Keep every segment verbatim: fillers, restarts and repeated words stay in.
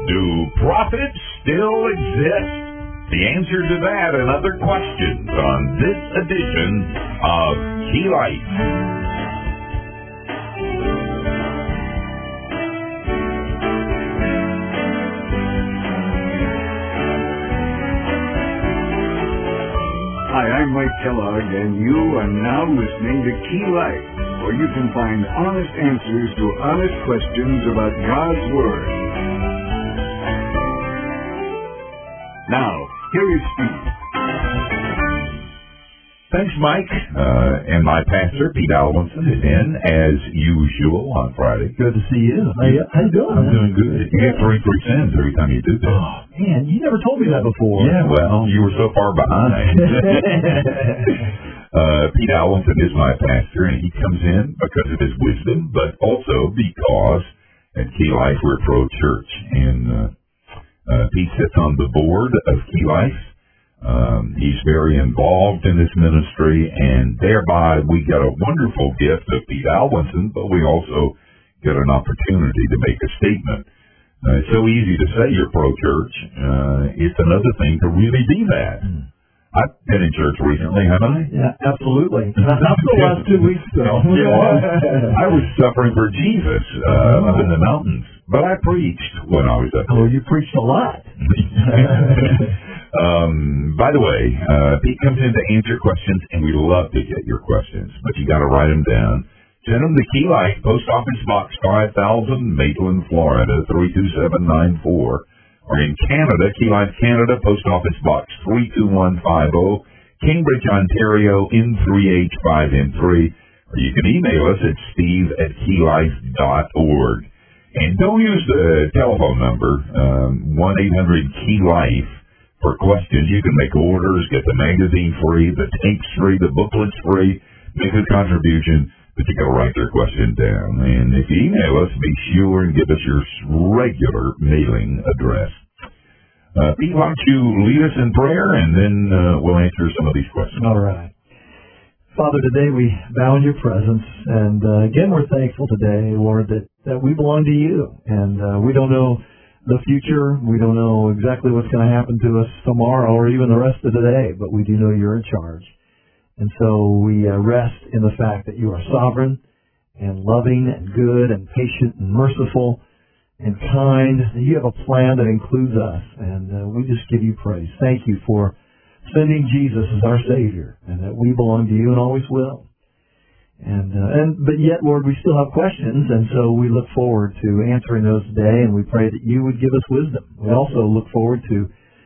Do prophets still exist? The answer to that and other questions on this edition of Key Life. Hi, I'm Mike Kellogg, and you are now listening to Key Life, where you can find honest answers to honest questions about God's Word. Now, here is Steve. Thanks, Mike. Uh, and my pastor, Pete Alvinson, is in as usual on Friday. Good to see you. How you, how you doing? I'm man? doing good. You get three free sins every time you do that. Oh, man, you never told me that before. Yeah, well, you were so far behind. uh, Pete Alvinson is my pastor, and he comes in because of his wisdom, but also because at Key Life we're pro-church. And uh, uh, Pete sits on the board of Key Life. Um, he's very involved in this ministry, and thereby we get a wonderful gift of Pete Alvinson, but we also get an opportunity to make a statement. Uh, it's so easy to say you're pro-church. Uh, it's another thing to really be that. Mm. I've been in church recently, haven't I? Yeah, absolutely. Not for the last two weeks, though. You know, I was suffering for Jesus uh, oh. up in the mountains, but I preached when I was up there. Oh, you preached a lot. Um, by the way, uh, Pete comes in to answer questions, and we love to get your questions, but you got to write them down. Send them to Key Life, Post Office Box five thousand, Maitland, Florida, three two seven nine four. Or in Canada, Key Life, Canada, Post Office Box three two one five zero, Cambridge, Ontario, N three H five N three. Or you can email us at steve at keylife dot org. And don't use the telephone number, um, one eight hundred key life. For questions. You can make orders, get the magazine free, the tapes free, the booklets free, make a contribution, but you got to write their question down. And if you email us, be sure and give us your regular mailing address. Uh, Pete, why don't you lead us in prayer, and then uh, we'll answer some of these questions. All right. Father, today we bow in your presence, and uh, again we're thankful today, Lord, that, that we belong to you, and uh, we don't know the future. We don't know exactly what's going to happen to us tomorrow or even the rest of the day, but we do know you're in charge. And so we uh, rest in the fact that you are sovereign and loving and good and patient and merciful and kind. You have a plan that includes us, and uh, we just give you praise. Thank you for sending Jesus as our Savior, and that we belong to you and always will. And, uh, and but yet, Lord, we still have questions, and so we look forward to answering those today, and we pray that you would give us wisdom. We also look forward to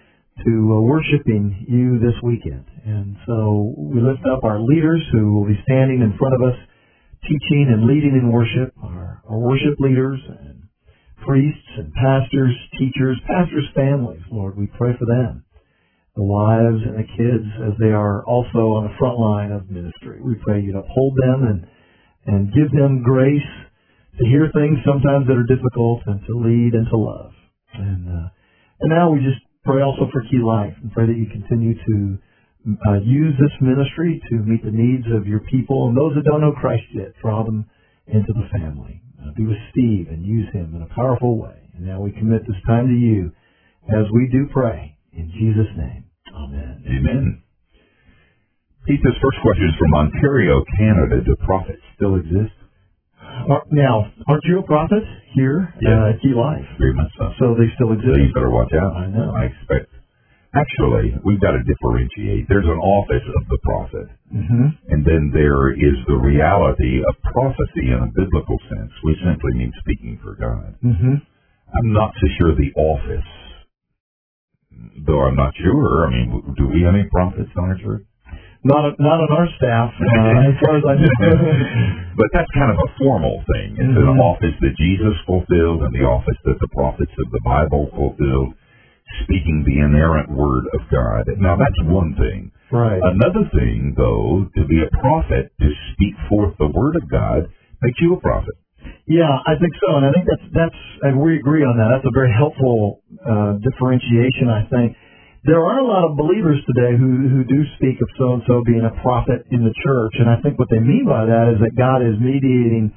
to uh, worshiping you this weekend. And so we lift up our leaders who will be standing in front of us, teaching and leading in worship, our, our worship leaders and priests and pastors, teachers, pastors' families. Lord, we pray for them, the wives and the kids, as they are also on the front line of ministry. We pray you'd uphold them and and give them grace to hear things sometimes that are difficult and to lead and to love. And uh, and now we just pray also for Key Life and pray that you continue to uh, use this ministry to meet the needs of your people and those that don't know Christ yet. Draw them into the family. Uh, be with Steve and use him in a powerful way. And now we commit this time to you as we do pray. In Jesus' name, amen. Amen. Pete, this first question is from Ontario, Canada. Do prophets still exist? Uh, now, aren't you a prophet here yeah. uh, at Key Life? Very much so. So they still exist? So you better watch out. I know. I expect. Actually, we've got to differentiate. There's an office of the prophet, mm-hmm. and then there is the reality of prophecy in a biblical sense, which simply means speaking for God. Mm-hmm. I'm not so sure the office, though I'm not sure. I mean, do we have any prophets on our church? Not not on our staff, uh, as far as I know. But that's kind of a formal thing. It's mm-hmm. an office that Jesus fulfilled and the office that the prophets of the Bible fulfilled, speaking the inerrant word of God. Now, that's one thing. Right. Another thing, though, to be a prophet, to speak forth the word of God, makes you a prophet. Yeah, I think so, and I think that's that's and we agree on that. That's a very helpful uh, differentiation, I think. There are a lot of believers today who, who do speak of so-and-so being a prophet in the church, and I think what they mean by that is that God is mediating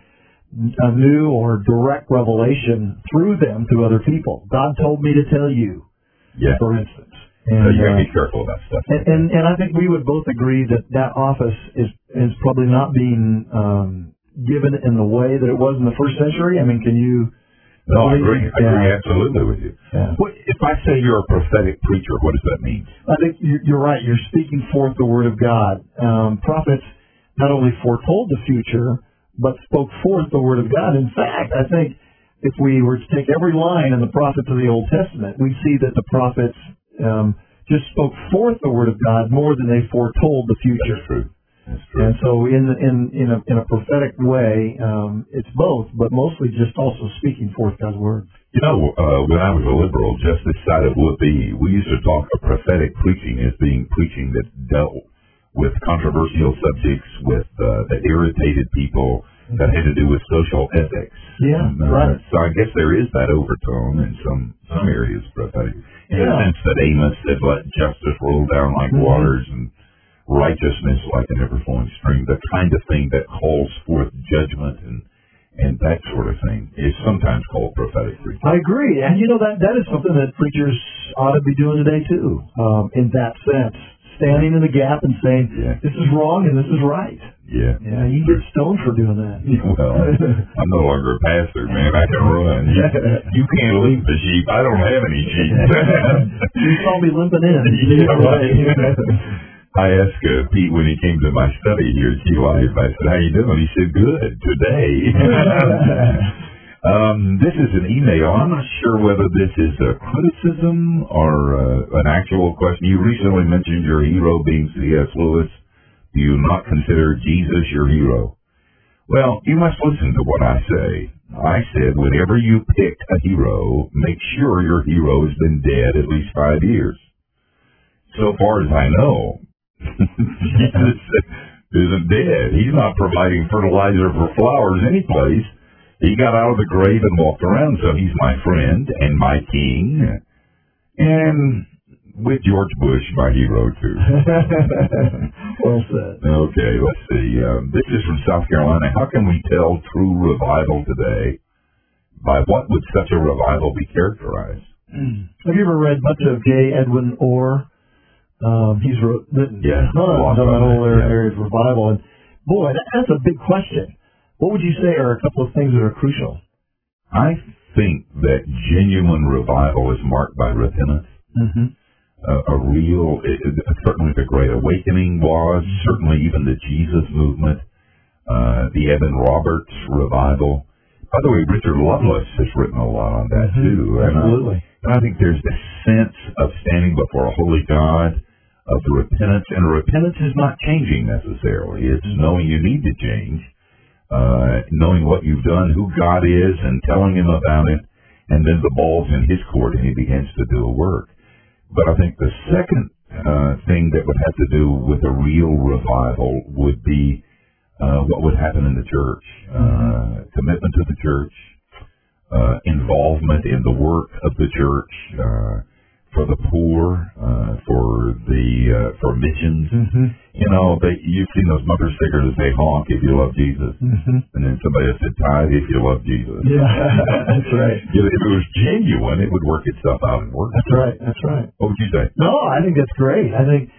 a new or direct revelation through them to other people. God told me to tell you, yeah. for instance. And, so you got to uh, be careful about stuff. And, and and I think we would both agree that that office is is probably not being um, given in the way that it was in the first century. I mean, can you? No, I agree. I yeah. agree absolutely with you. Yeah. What, if I say you're a prophetic preacher, what does that mean? I think you're right. You're speaking forth the word of God. Um, prophets not only foretold the future, but spoke forth the word of God. In fact, I think if we were to take every line in the prophets of the Old Testament, we see that the prophets um, just spoke forth the word of God more than they foretold the future. That's true. That's true. And so, in in in a in a prophetic way, um, it's both, but mostly just also speaking forth God's word. You know, uh, when I was a liberal, just this side of Whoopee, we used to talk of prophetic preaching as being preaching that dealt with controversial subjects, with uh, that irritated people, that had to do with social ethics. Yeah, and, uh, right. So I guess there is that overtone in some some areas prophetic, in Yeah. the sense that Amos said, "Let justice roll down like Mm-hmm. waters, and righteousness like an ever-flowing stream." The kind of thing that calls forth judgment and and that sort of thing is sometimes called prophetic preaching. I agree, and you know that that is something that preachers ought to be doing today too. Um, in that sense, standing in the gap and saying, Yeah. "This is wrong and this is right." Yeah. Yeah, you get stoned for doing that. Well, I'm no longer a pastor, man. I can run. You, you can't lead the sheep. I don't have any sheep. You saw me limping in. Yeah, right. I asked uh, Pete when he came to my study here at Key Life, I said, "How you doing?" He said, "Good, today." um, this is an email. I'm not sure whether this is a criticism or uh, an actual question. You recently mentioned your hero being C S Lewis. Do you not consider Jesus your hero? Well, you must listen to what I say. I said, whenever you pick a hero, make sure your hero has been dead at least five years. So far as I know, Jesus isn't dead. He's not providing fertilizer for flowers anyplace. He got out of the grave and walked around, so he's my friend and my king. And with George Bush, my hero, too. Well said. Okay, let's see. Um, this is from South Carolina. How can we tell true revival today? By what would such a revival be characterized? Have you ever read much of J. Edwin Orr? Um, he's wrote, written Yeah, tons on that whole yeah. area of revival. And boy, that, that's a big question. What would you say are a couple of things that are crucial? I think that genuine revival is marked by repentance. Mm-hmm. Uh, a real, it, it, certainly the Great Awakening was, certainly even the Jesus movement, uh, the Evan Roberts revival. By the way, Richard Lovelace has written a lot on that, Mm-hmm. too. And Absolutely. I, and I think there's this sense of standing before a holy God, of the repentance, and repentance is not changing necessarily. It's knowing you need to change, uh, knowing what you've done, who God is, and telling Him about it, and then the ball's in His court and He begins to do a work. But I think the second uh, thing that would have to do with a real revival would be uh, what would happen in the church. Uh, commitment to the church, uh, involvement in the work of the church, uh, for the poor, uh, for the uh, for missions. Mm-hmm. You know, they, you've seen those bumper stickers that say "honk if you love Jesus," Mm-hmm. and then somebody else said "tithe if you love Jesus." Yeah, that's right. You know, if it was genuine, it would work itself out and work. That's right. That's right. What would you say? No, I think that's great. I think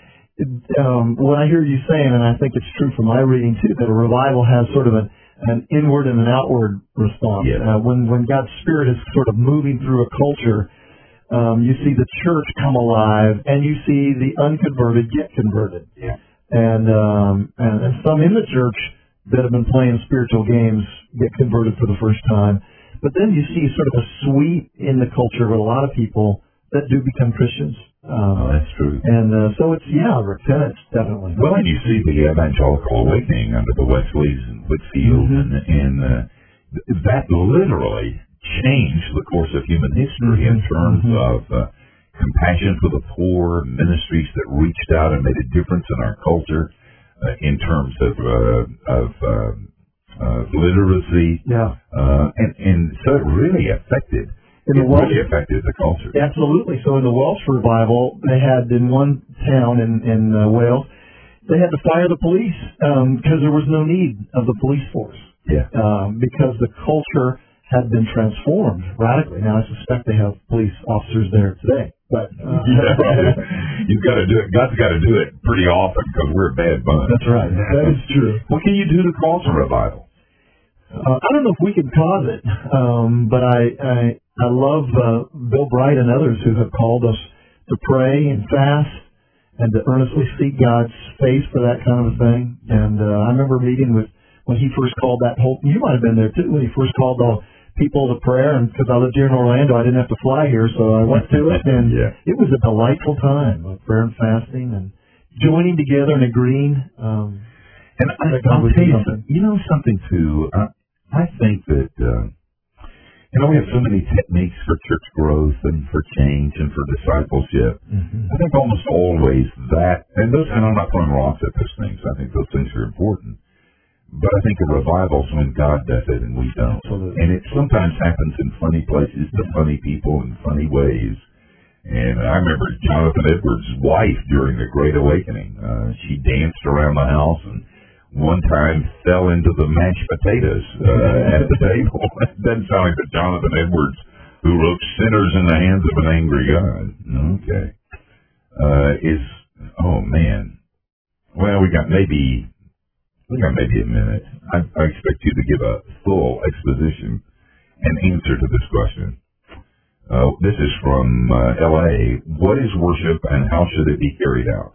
um, what I hear you saying, and I think it's true from my reading too, that a revival has sort of an, an inward and an outward response. Yes. Uh, when when God's Spirit is sort of moving through a culture, um, you see the church come alive, and you see the unconverted get converted. Yeah. And, um, and and some in the church that have been playing spiritual games get converted for the first time. But then you see sort of a sweep in the culture with a lot of people that do become Christians. Um, Oh, that's true. and uh, so it's, yeah, repentance, definitely. Well, and you see the evangelical awakening under the Wesleys and Whitfield, Mhm. and, and uh, th- that literally changed the course of human history in terms Mhm. of uh, compassion for the poor, ministries that reached out and made a difference in our culture, uh, in terms of uh, of uh, uh, literacy, Yeah. uh, and and so it really affected. In the it Welsh, really affected the culture. absolutely. So in the Welsh revival, they had in one town in, in uh, Wales, they had to fire the police because there was no need of the police force. Yeah. Um, because the culture had been transformed radically. Now, I suspect they have police officers there today. But uh, yeah. You've got to do it. God's got to do it pretty often because we're a bad bunch. That's right. That is true. What can you do to cause a revival? Uh, I don't know if we can cause it, um, but I I, I love uh, Bill Bright and others who have called us to pray and fast and to earnestly seek God's face for that kind of a thing. And uh, I remember meeting with when he first called that whole. You might have been there too when he first called all people to prayer, and because I lived here in Orlando, I didn't have to fly here, so I went to it, and yeah. it was a delightful time of prayer and fasting and joining together and agreeing. Um, and I, I'll tell you something. You know something too. I, I think that uh, you know we have so many techniques for church growth and for change and for discipleship. Mm-hmm. I think almost always that, and those, and I'm not throwing rocks at those things. I think those things are important. But I think a revival's when God does it and we don't. Absolutely. And it sometimes happens in funny places to funny people in funny ways. And I remember Jonathan Edwards' wife during the Great Awakening. Uh, she danced around the house and one time fell into the mashed potatoes uh, at the table. It doesn't sound like the Jonathan Edwards who wrote Sinners in the Hands of an Angry God. Okay. Uh, is, oh man. Well, we got maybe... We got maybe a minute. I, I expect you to give a full exposition and answer to this question. Uh, this is from uh, L A. What is worship and how should it be carried out?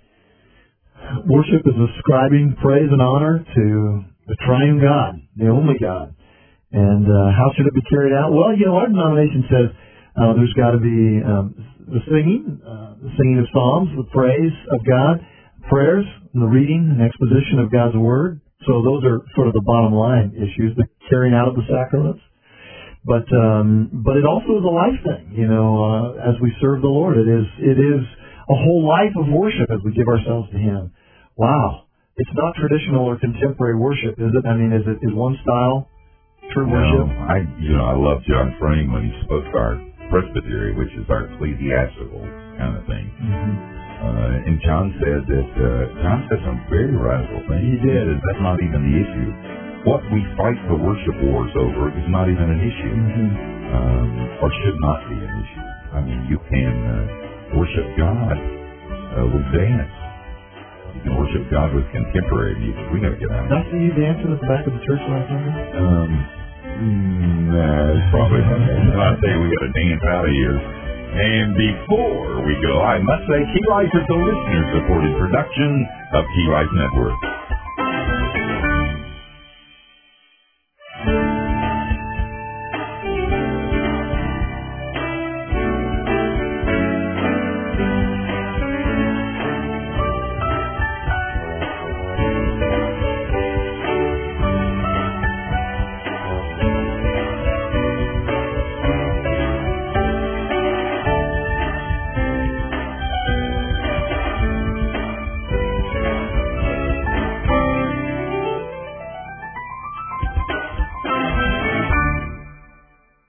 Worship is ascribing praise and honor to the triune God, the only God. And uh, how should it be carried out? Well, you know, our denomination says uh, there's got to be um, the singing, uh, the singing of psalms, the praise of God, prayers, and the reading and exposition of God's Word. So those are sort of the bottom line issues, the carrying out of the sacraments. But um, but it also is a life thing, you know, uh, as we serve the Lord. It is it is a whole life of worship as we give ourselves to Him. Wow. It's not traditional or contemporary worship, is it? I mean, is it is one style true no, worship? I, you know, I love John Frame when he spoke to our presbytery, which is our ecclesiastical kind of thing. Mm-hmm. Uh, and John said that, uh, John said some very radical things. He did. He said that's not even the issue. What we fight the worship wars over is not even an issue, Mm-hmm. um, or should not be an issue. I mean, you can uh, worship God uh, with dance. You can worship God with contemporary music. We gotta get out of Did I see you dancing at the back of the church last Sunday? Um, mm, nah, it's probably not. I tell you, we gotta dance out of here. And before we go, I must say Key Life is a listener-supported production of Key Life Network.